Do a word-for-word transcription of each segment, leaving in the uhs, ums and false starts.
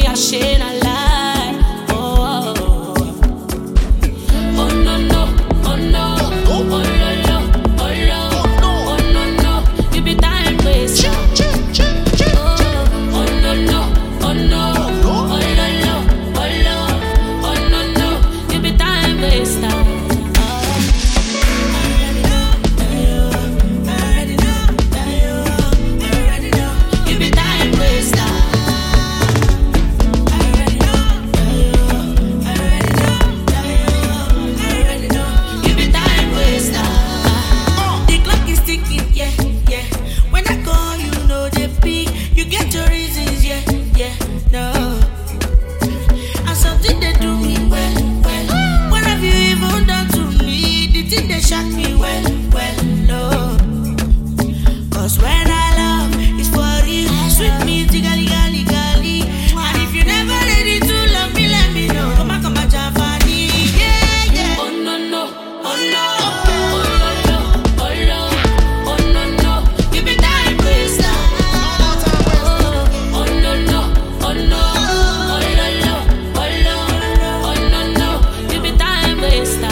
a shame a lie. Oh, oh, oh. Oh no no, oh no, oh no no, oh no, oh no no, you be time waster. Oh, oh no no, oh no, oh no no, oh no, oh no no, you be time waster. Shock me well, well, no. Cause when I love, it's for you. Sweet me, gali, gali, gali. And if you never ready to love me, let me know. Come on, come on, Javani. Yeah, yeah. Oh no, no, oh no. Oh no, no, oh no. Oh no, no, you be time waster. Oh, oh no, no, oh no. Oh no, no, oh no. Oh no, no, you be time waster.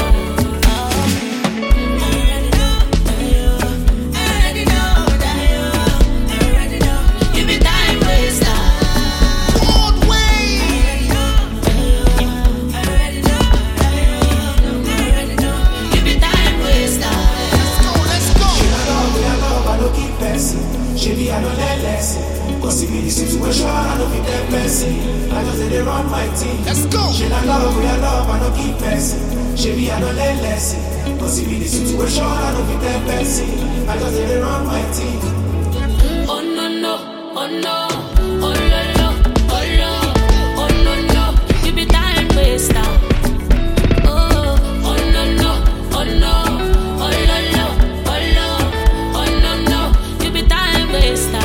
I don't let less. Cause if in the situation, I don't fit that messy. I just let it run my team. Let's go. She not love, we are love, I don't keep messing. She I don't let less. Cause if in the situation, I don't fit that messy. I just let it run my team. Oh no no, oh no, oh no no, oh no, oh no no, you be time waster. Oh, oh no no, oh no, oh no no, oh no, oh no no, you be time waster.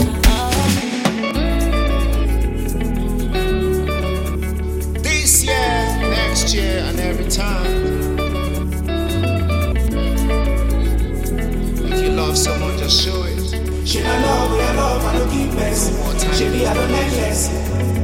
This year, next year, and every time. If you love someone, just show it. She not love, we are love, I don't keep messing. She be I don't let less.